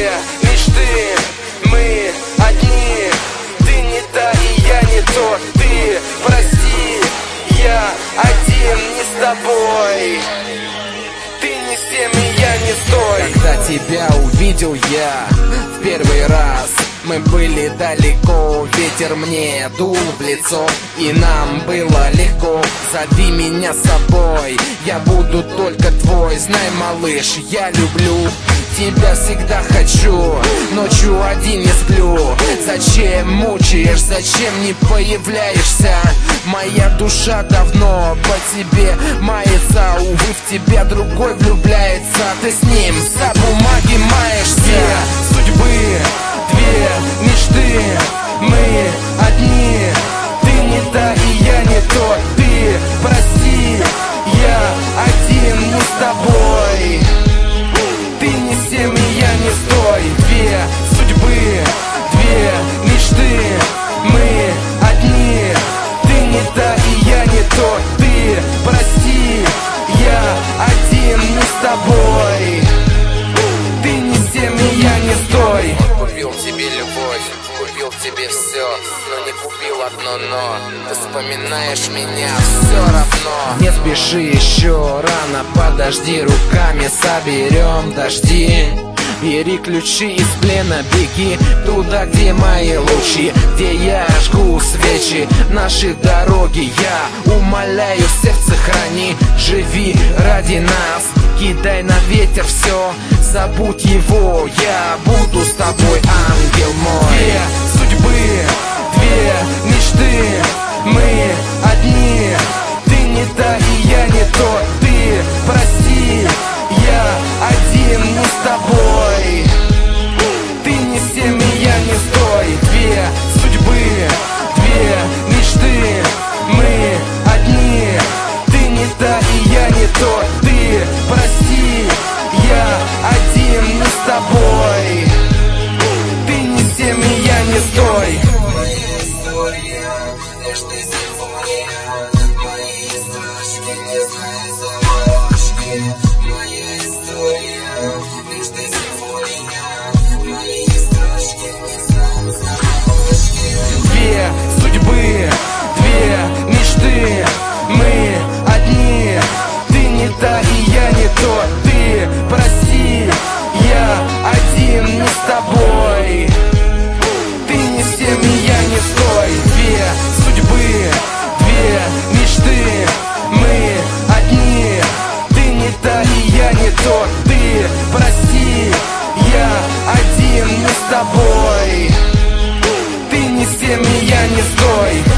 две мечты, мы одни. Ты не та и я не тот. Ты прости, я один не с тобой. Ты не с тем и я не с той. Когда тебя увидел я в первый раз, мы были далеко, ветер мне дул в лицо, и нам было легко. Зови меня с собой, я буду только твой. Знай, малыш, я люблю тебя, всегда хочу. Ночью один не сплю. Зачем мучаешь, зачем не появляешься? Моя душа давно по тебе мается. Увы, в тебя другой влюбляется. Ты с ним за бумаги маешься. Две судьбы, две мечты, мы одни. Ты не та и я не тот. Ты прости, я один не с тобой. Ты не с тем и я не с той. Две судьбы, две мечты, мы одни. Ты не та и я не тот. Ты прости, я один не с тобой. Ты не с тем и я не с той. Купил тебе любовь, купил тебе все, но не купил одно но. Ты вспоминаешь меня все равно. Не спеши, еще рано, подожди, руками соберем дожди. Бери ключи из плена, беги туда, где мои лучи, где я жгу свечи, наши дороги. Я умоляю, сердце храни, живи ради нас. Кидай на ветер все, забудь его, я буду с тобой, ангел мой. Две судьбы, две мечты, мы одни. Ты не та и я не тот. Ты прости, я один не с тобой. Ты не с тем и я не с той. Две судьбы, две мечты, мы одни. Ты не та и я не тот. Ты прости, я один не с тобой. Ты не с тем и я не с той. Моя история, нежная симфония, мои строчки не знают заморочки. Моя история, нежная симфония, мои строчки не знают заморочки. Две судьбы, две мечты, мы одни. Ты не та и я не тот. Ты прости, я один не с тобой. Ты не с тем и я не с той. Две судьбы, две мечты, мы одни. Ты не та и я не тот. Ты прости, я один не с тобой. Ты не с тем и я не с той.